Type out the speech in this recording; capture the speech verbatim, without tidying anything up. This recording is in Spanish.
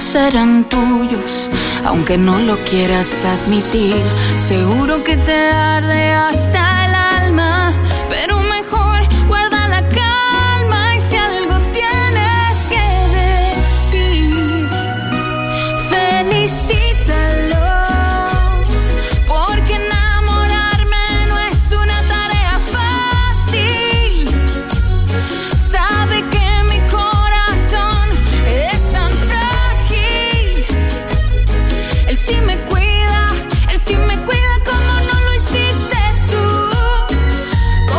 serán tuyos, aunque no lo quieras admitir. Seguro que te arde hasta